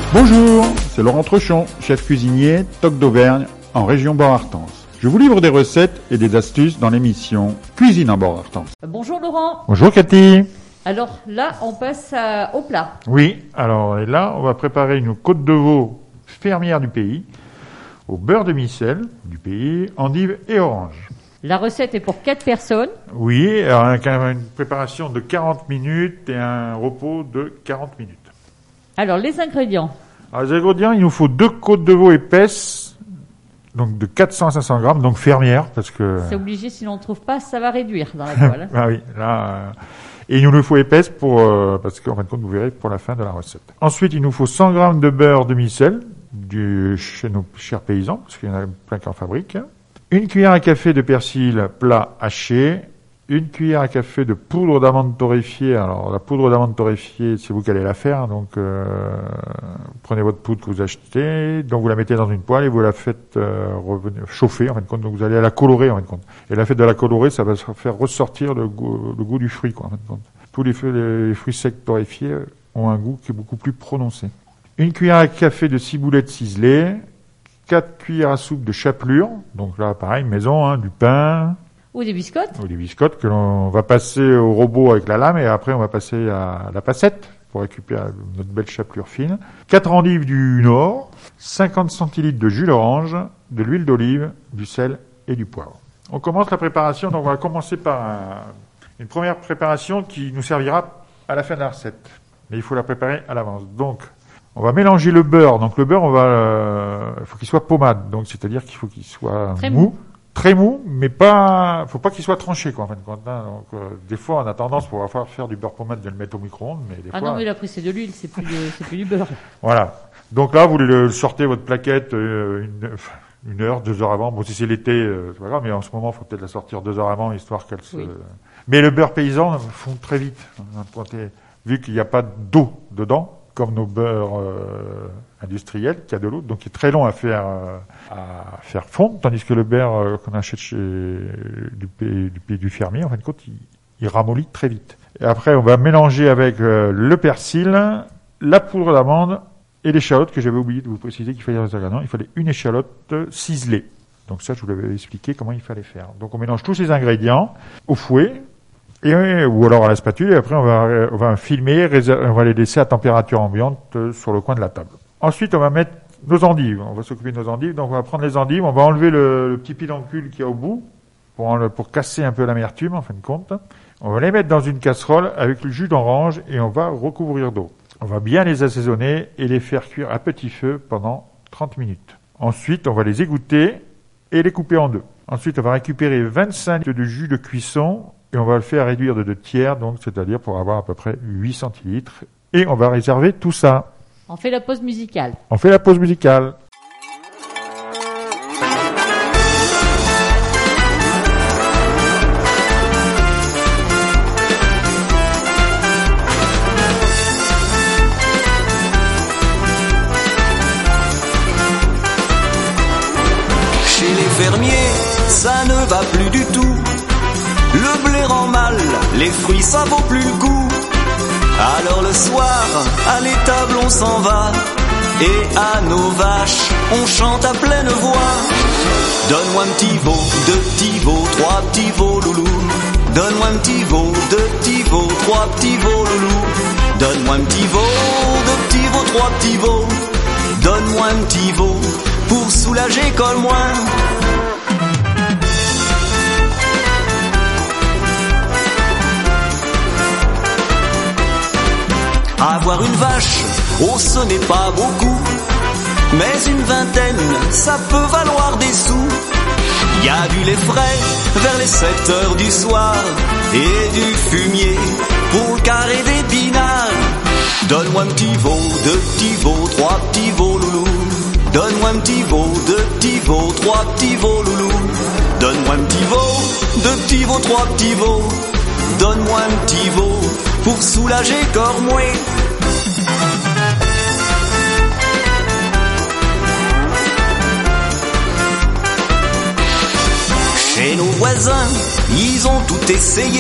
Bonjour, c'est Laurent Trechon, chef cuisinier, Toc d'Auvergne, en région Bord-Artense. Je vous livre des recettes et des astuces dans l'émission Cuisine en Bord-Artense. Bonjour Laurent. Bonjour Cathy. Alors là, on passe au plat. Oui, alors et là, on va préparer une côte de veau fermière du pays, au beurre de micelle du pays, endive et orange. La recette est pour 4 personnes. Oui, alors avec une préparation de 40 minutes et un repos de 40 minutes. Alors les ingrédients. Alors, les ingrédients, il nous faut 2 côtes de veau épaisses, donc de 400 à 500 grammes, donc fermières, parce que... C'est obligé, si l'on ne trouve pas, ça va réduire dans la poêle. Ah oui, là... Et il nous le faut épaisse pour, parce qu'en fin de compte, vous verrez pour la fin de la recette. Ensuite, il nous faut 100 grammes de beurre demi-sel, chez nos chers paysans, parce qu'il y en a plein qui en fabriquent. Une cuillère à café de persil plat haché. Une cuillère à café de poudre d'amande torréfiée. Alors, la poudre d'amande torréfiée, c'est vous qui allez la faire. Donc, prenez votre poudre que vous achetez. Donc, vous la mettez dans une poêle et vous la faites chauffer, en fin de compte. Donc, vous allez la colorer, en fin de compte. Et la fait de la colorer, ça va faire ressortir le goût du fruit, quoi, en fin de compte. Tous les fruits secs torréfiés ont un goût qui est beaucoup plus prononcé. Une cuillère à café de ciboulette ciselée. 4 cuillères à soupe de chapelure. Donc là, pareil, maison, du pain. Ou des biscottes. Ou des biscottes que l'on va passer au robot avec la lame et après on va passer à la passette pour récupérer notre belle chapelure fine. 4 endives du Nord, 50 centilitres de jus d'orange, de l'huile d'olive, du sel et du poivre. On commence la préparation, donc on va commencer par une première préparation qui nous servira à la fin de la recette. Mais il faut la préparer à l'avance. Donc, on va mélanger le beurre. Donc le beurre, il faut qu'il soit pommade. Donc c'est-à-dire qu'il faut qu'il soit mou. Très mou, mais faut pas qu'il soit tranché, quoi, en fin de compte. Donc, des fois, on a tendance, pour pouvoir faire du beurre pommade, de le mettre au micro-ondes, mais des fois... Ah non, mais là, après, c'est de l'huile, c'est plus du beurre. Voilà. Donc là, vous le sortez votre plaquette, 1 heure, 2 heures avant. Bon, si c'est l'été, c'est pas grave, mais en ce moment, il faut peut-être la sortir 2 heures avant, histoire qu'elle se... Oui. Mais le beurre paysan fond très vite. Vu qu'il n'y a pas d'eau dedans, comme nos beurres industriels, qui a de l'eau, donc il est très long à faire fondre, tandis que le beurre qu'on achète du pays du fermier, en fin de compte, il ramollit très vite. Et après, on va mélanger avec le persil, la poudre d'amande et l'échalote, que j'avais oublié de vous préciser qu'il fallait les ingrédients. Il fallait une échalote ciselée. Donc ça, je vous l'avais expliqué comment il fallait faire. Donc on mélange tous ces ingrédients au fouet, ou alors à la spatule, et après on va filmer, on va les laisser à température ambiante sur le coin de la table. Ensuite, on va mettre nos endives. On va s'occuper de nos endives. Donc on va prendre les endives, on va enlever le petit pédoncule qu'il y a au bout pour casser un peu l'amertume en fin de compte. On va les mettre dans une casserole avec le jus d'orange et on va recouvrir d'eau. On va bien les assaisonner et les faire cuire à petit feu pendant 30 minutes. Ensuite, on va les égoutter et les couper en 2. Ensuite, on va récupérer 25 litres de jus de cuisson et on va le faire réduire de 2 tiers, donc c'est-à-dire pour avoir à peu près 8 centilitres. Et on va réserver tout ça. On fait la pause musicale. On fait la pause musicale. Chez les fermiers, ça ne va plus du tout. Le blé rend mal, les fruits ça vaut plus le coup. Alors le soir, à l'étable on s'en va, et à nos vaches, on chante à pleine voix. Donne-moi un petit veau, 2 petits veaux, 3 petits veaux loulou. Donne-moi un petit veau, 2 petits veaux, 3 petits veaux loulou. Donne-moi un petit veau, 2 petits veaux, 3 petits veaux. Donne-moi un petit veau, pour soulager colle moins. Avoir une vache, oh ce n'est pas beaucoup, mais une vingtaine, ça peut valoir des sous. Y a du lait frais vers les 7 heures du soir, et du fumier pour le carré d'épinards. Donne-moi un petit veau, 2 petits veaux, 3 petits veaux loulou. Donne-moi un petit veau, 2 petits veaux, 3 petits veaux loulou. Donne-moi un petit veau, 2 petits veaux, 3 petits veaux. Donne-moi un petit veau pour soulager corps moué. Chez nos voisins, ils ont tout essayé.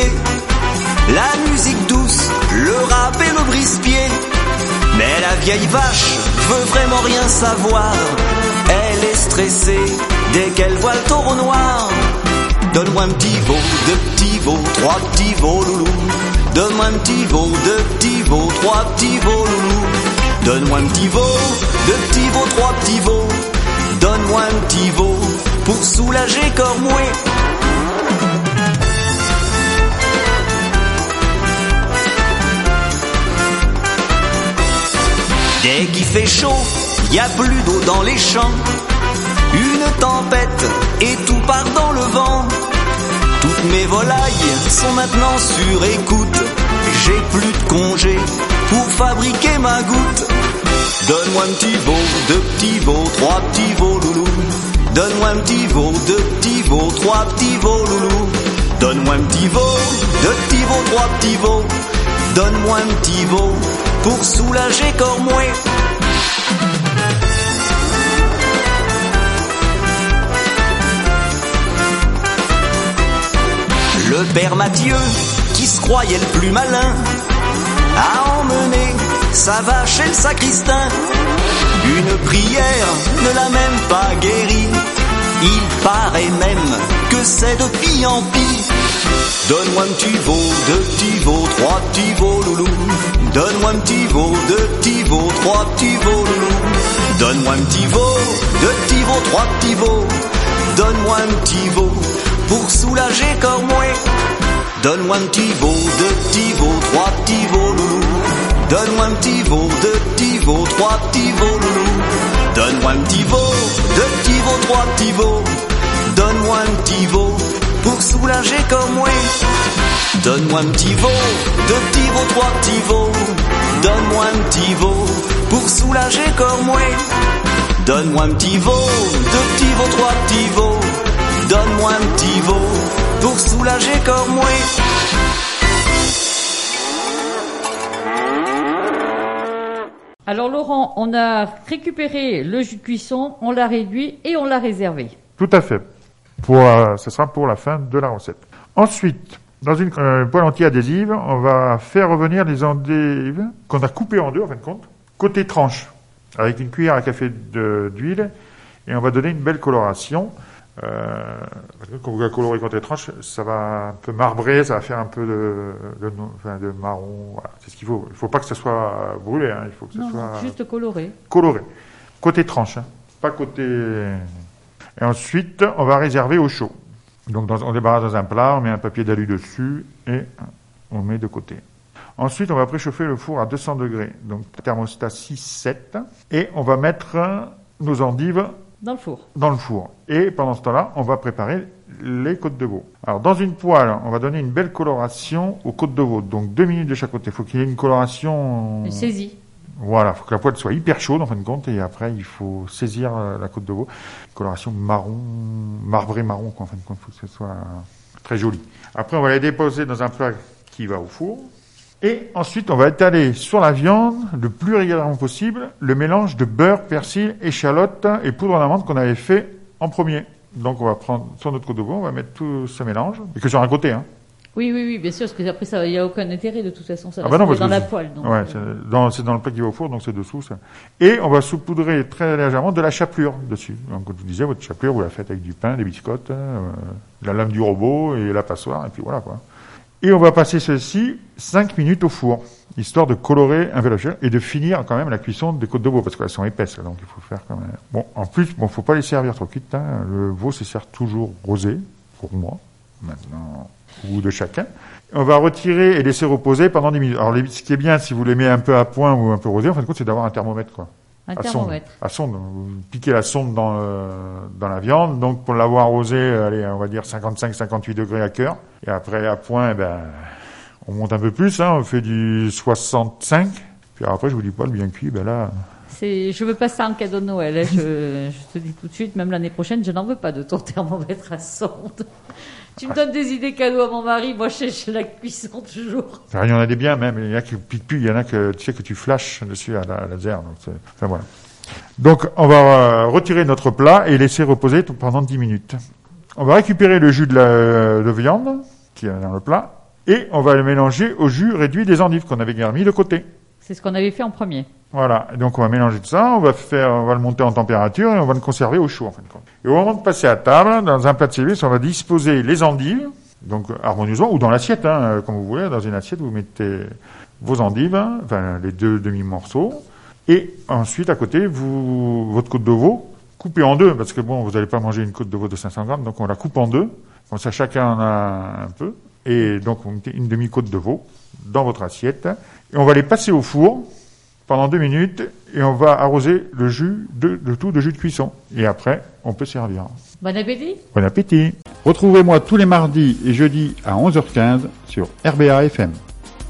La musique douce, le rap et le brise-pied. Mais la vieille vache veut vraiment rien savoir. Elle est stressée dès qu'elle voit le taureau noir. Donne-moi un petit veau, deux petits veaux, trois petits veaux loulou. Donne-moi un petit veau, deux petits veaux, trois petits veaux loulou. Donne-moi un petit veau, deux petits veaux, trois petits veaux. Donne-moi un petit veau pour soulager Cormouet. Dès qu'il fait chaud, y a plus d'eau dans les champs. Une tempête et tout part dans le vent. Toutes mes volailles sont maintenant sur écoute. J'ai plus de congé pour fabriquer ma goutte. Donne-moi un petit veau, deux petits veaux, trois petits veaux loulou. Donne-moi un petit veau, deux petits veaux, trois petits veaux loulou. Donne-moi un petit veau, deux petits veaux, trois petits veaux. Donne-moi un petit veau pour soulager Cormouet. Le père Mathieu, qui se croyait le plus malin, a emmené sa vache chez le sacristain. Une prière ne l'a même pas guéri. Il paraît même que c'est de pis en pis. Donne-moi un petit veau, deux petits veaux, trois petits veaux loulou. Donne-moi un petit veau, deux petits veaux, trois petits veaux loulou. Donne-moi un petit veau, deux petits veaux, trois petits veaux. Donne-moi un petit veau pour soulager Cormouet. Donne-moi un petit veau, deux petits veaux, trois petits veaux loulou. Donne-moi un petit veau, deux petits veaux, trois petits veaux loulou. Donne-moi un petit veau, deux petits veaux, trois petits veaux. Donne-moi un petit veau pour soulager Cormouet. Donne-moi un petit veau, deux petits veaux, trois petits veaux. Donne-moi un petit veau pour soulager Cormouet. Donne-moi un petit veau, deux petits veaux, trois petits veaux. Donne-moi un petit veau pour soulager Cormouet. Alors Laurent, on a récupéré le jus de cuisson, on l'a réduit et on l'a réservé. Tout à fait. Ce sera pour la fin de la recette. Ensuite, dans une poêle anti-adhésive, on va faire revenir les endives qu'on a coupées en deux, en fin de compte, côté tranche, avec une cuillère à café d'huile, et on va donner une belle coloration. Quand vous la colorez côté tranche, ça va un peu marbrer, ça va faire un peu de marron. Voilà, c'est ce qu'il faut. Il faut pas que ça soit brûlé, hein. Il faut que ça soit juste coloré. Coloré. Côté tranche, hein. Pas côté. Et ensuite, on va réserver au chaud. Donc, on débarrasse dans un plat, on met un papier d'alu dessus et on met de côté. Ensuite, on va préchauffer le four à 200 degrés, donc thermostat 6-7, et on va mettre nos endives dans le four. Dans le four. Et pendant ce temps-là, on va préparer les côtes de veau. Alors, dans une poêle, on va donner une belle coloration aux côtes de veau. Donc, 2 minutes de chaque côté. Il faut qu'il y ait une coloration... Une saisie. Voilà, il faut que la poêle soit hyper chaude, en fin de compte, et après, il faut saisir la côte de veau. Coloration marron, marbré marron, quoi, en fin de compte, il faut que ce soit très joli. Après, on va les déposer dans un plat qui va au four. Et ensuite, on va étaler sur la viande, le plus régulièrement possible, le mélange de beurre, persil, échalote et poudre d'amande qu'on avait fait en premier. Donc, on va prendre sur notre côte de veau, on va mettre tout ce mélange, et que sur un côté, hein. Oui, bien sûr, parce que après, il n'y a aucun intérêt de toute façon, ça va non, dans la poêle. Donc, ouais, c'est dans le plat qui va au four, donc c'est dessous, ça. Et on va saupoudrer très légèrement de la chapelure dessus. Donc, comme je vous disais, votre chapelure, vous la faites avec du pain, des biscottes, la lame du robot et la passoire, et puis voilà, quoi. Et on va passer ceci 5 minutes au four, histoire de colorer un peu la chair et de finir quand même la cuisson des côtes de veau, parce qu'elles sont épaisses, donc il faut faire quand même... Bon, en plus, faut pas les servir trop cuites, hein. Le veau se sert toujours rosé, pour moi, maintenant, au goût de chacun. On va retirer et laisser reposer pendant 10 minutes. Alors, ce qui est bien, si vous les mettez un peu à point ou un peu rosé, en fin de compte, c'est d'avoir un thermomètre, quoi. Un thermomètre. À sonde. Vous piquez la sonde dans la viande. Donc, pour l'avoir rosé, allez, on va dire 55-58 degrés à cœur. Et après, à point, on monte un peu plus, hein. On fait du 65. Puis après, je vous dis pas, le bien cuit, là. Je veux pas ça en cadeau de Noël, hein. Je te dis tout de suite, même l'année prochaine, je n'en veux pas de ton thermomètre à sonde. Tu me donnes des idées cadeaux à mon mari, moi je cherche la cuisson toujours. Il y en a des biens même, il y en a qui piquent plus, il y en a que tu sais que tu flashes dessus à la laser. Donc voilà. Donc on va retirer notre plat et laisser reposer pendant 10 minutes. On va récupérer le jus de viande qui est dans le plat et on va le mélanger au jus réduit des endives qu'on avait mis de côté. C'est ce qu'on avait fait en premier. Voilà. Et donc, on va mélanger tout ça, on va le monter en température et on va le conserver au chaud, en fin de compte. Et au moment de passer à table, dans un plat de service, on va disposer les endives, donc harmonieusement, ou dans l'assiette, comme vous voulez. Dans une assiette, vous mettez vos endives, enfin, les 2 demi-morceaux. Et ensuite, à côté, votre côte de veau, coupée en 2, parce que bon, vous n'allez pas manger une côte de veau de 500 grammes, donc on la coupe en 2. Comme ça, chacun en a un peu. Et donc, vous mettez une demi-côte de veau dans votre assiette. Et on va les passer au four pendant 2 minutes. Et on va arroser le jus le tout de jus de cuisson. Et après, on peut servir. Bon appétit. Bon appétit. Retrouvez-moi tous les mardis et jeudis à 11h15 sur RBA FM.